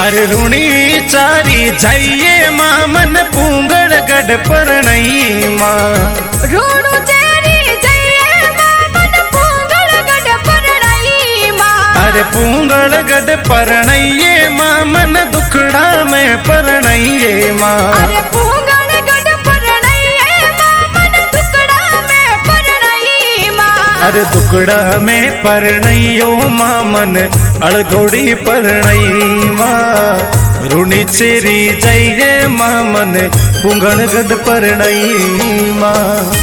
अरे रुणी चारी जाइए मामन पूंगड़ गढ़ पर नहीं माँ रूणु चारी जाइए मामन पूंगड़ गढ़ पर नहीं माँ। अरे पूंगड़ गढ़ पर नहीं मामन दुखड़ा में पर नहीं माँ। अरे पूंगड़ गढ़ पर नहीं मामन दुखड़ा में पर नहीं माँ। अरे दुखड़ा में पर नहीं मामन अड़गोड़ी पर नहीं माँ रुणी चेरी जाइए मामन पूंगड़ गढ़ पर नहीं माँ।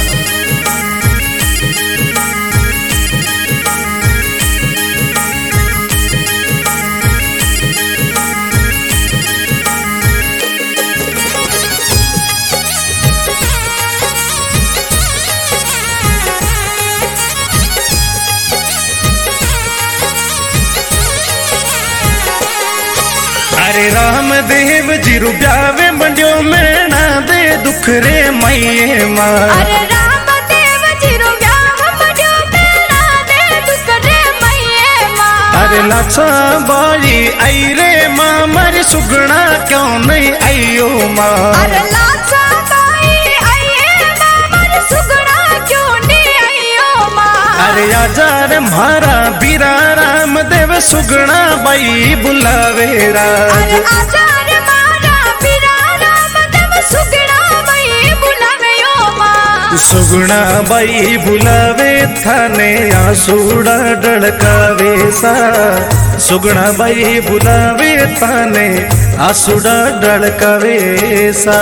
अरे रामदेव जी रुब्यावे मंडियो में ना दे दुख रे मैये माँ। अरे रामदेव जी रुब्यावे मंडियो में ना दे दुख रे मैये माँ। अरे लाछा बाई आई रे माँ मारी सुगना क्यों नहीं आइयो माँ। अरे लाछा बाई आई माँ मारी सुगना क्यों नहीं आइयो माँ। अरे आजार मारा बीरा रामदेव सुगना बाई बुलावे राज। अरे आजार मारा बीरा रामदेव सुगना बाई बुलावे ओ माँ। सुगना बाई बुलावे थाने आसूड़ा डड़कावे सा। सुगना बाई बुलावे थाने आसूड़ा डड़कावे सा।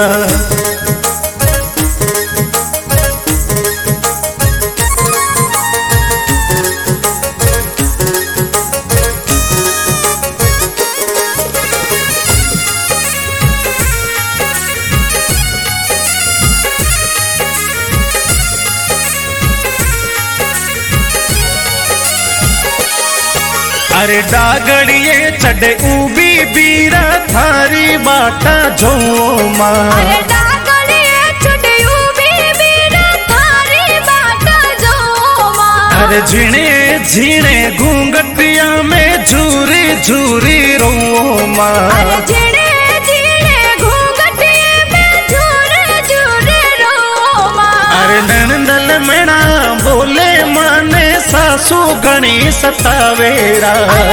अरे डागड़िए चढ़े उबी बीरा थारी बाटा जो माँ। अरे डागड़िए चढ़े उबी बीरा थारी बाटा जो माँ। अरे झिणे झिणे घूंघटिया में झूरी झूरी रो माँ। अरे झिणे झिणे घूंघटिया में झूरी झूरी रो माँ। अरे नंदल मेणा बोले माने सासू गणी सतावेरा।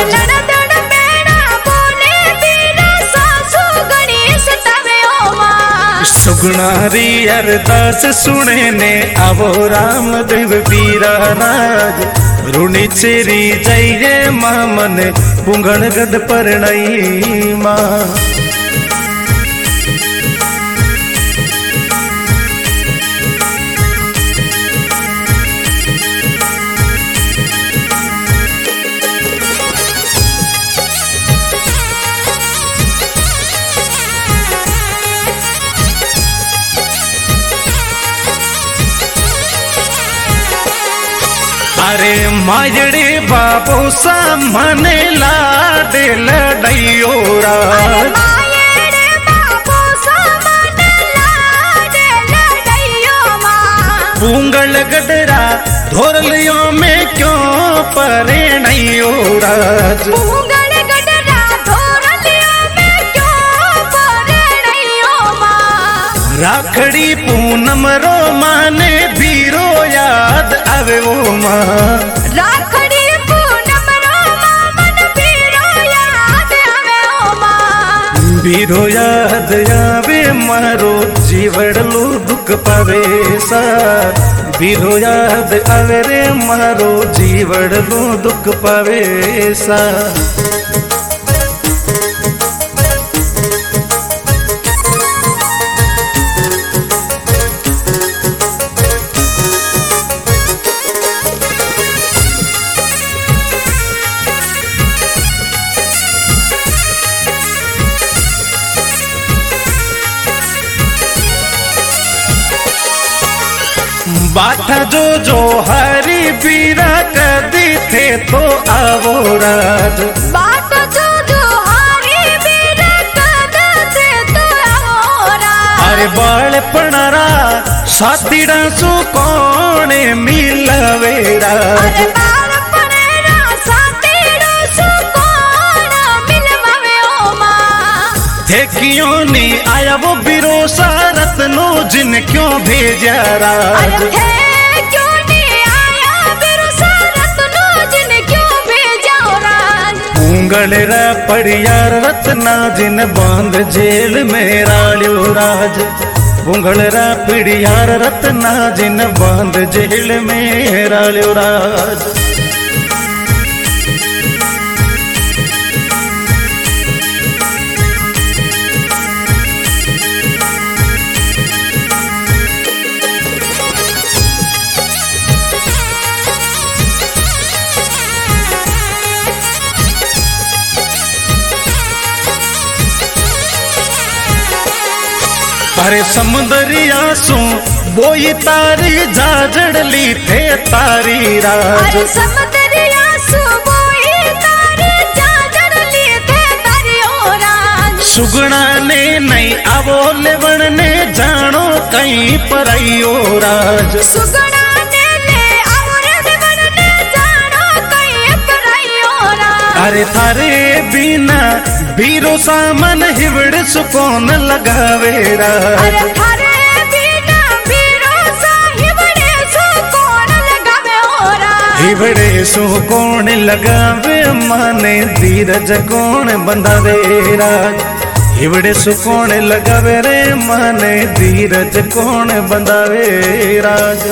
सुगनारी अरदास सुने ने आवो रामदेव बीरा राज। रुणी चेरी जाइए मामन पूंगड़ गढ़ पर नहीं माँ। अरे मायड़े बाबू सामने लाडे लड़ाइयो राज। पूंगड़ गडरा धोरलियों में क्यों परे नहीं राज। राखड़ी पूनम रो माने बीरो याद आवे ओ माँ। राखड़ी पूनम रो मामन बीरो याद आवे ओ माँ। बीरो याद आवे मारो जीवड़लो दुख पावे सा। बीरो याद आवे रे मारो जीवड़लो दुख पावे सा। बाठा जो हरी बीरा कदी थे तो आवो राज। बाठा जो हरी बीरा कदी थे तो आवो राज। अरे बाळपणरा साथीड़ा सु कोणे मिलवे राज। अरे बाळपणरा साथीड़ा सु कोण मिलवे ओ माँ। क्यों नहीं आया वो बिरोसा रत्नो जिन क्यों भेजा राज। अरे क्यों नहीं आया बिरोसा रत्नो जिन क्यों भेजा राज। पूंगड़ पड़ियार रत्ना जिन बांध जेल में राल्यो राज। पूंगड़ पड़ियार रत्ना जिन बांध जेल में राल्यो राज। अरे समुदरिया सो बोई तारी जाजड़ली थे तारी राज। अरे समुदरिया सो बोई तारी जाजड़ली थे तारी ओ राज। सुगना ने नहीं आवो लेवण ने जानो कहीं परइयो राज। सुगना ने आवो लेवण ने जानो कहीं परइयो राज। अरे थारे बिना बीरो सामन हिवड़ सुकोन लगावे राज। अरे थारे बिना बीरो सा हिवड़े सुकोन लगावे ओ राज। हिवड़े सुकोन लगावे माने धीरज कौन बंधावे राज। हिवड़े सुकोन लगावे रे माने धीरज कौन बंधावे राज।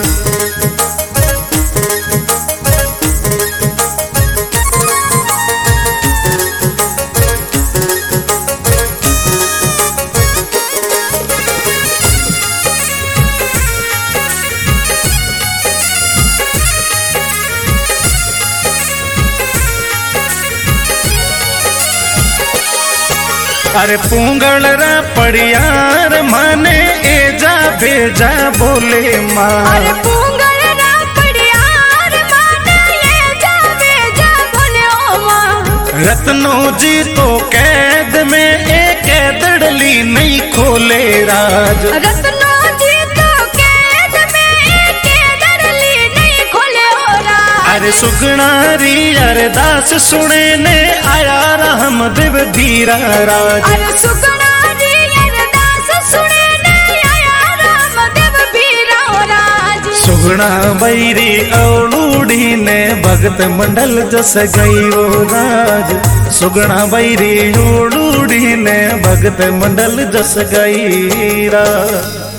अरे पूंगड़ पड़ियार माने एजा भेजा बोले माँ। अरे पूंगड़ पड़ियार माने एजा भेजा बोले ओ माँ। रत्नो जी तो कैद में एक दड़ली नहीं खोले राज। रत्नो जी तो कैद में एक दड़ली नहीं खोले ओ राज। अरे सुगनारी अरदास सुने ने आया राम देव धीरा राज। अरे सुगनारी अरदास सुने ने आया राम देव धीरा राज। सुगना बैरी औलूढ़ी ने भगत मंडल जस गई वो राज। सुगना बैरी औलूढ़ी ने भगत मंडल जस गई राज।